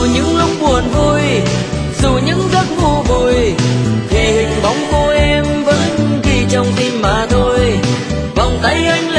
những lúc buồn vui, dù những giấc ngủ vùi, thì hình bóng cô em vẫn ghi trong tim mà thôi. Vòng tay anh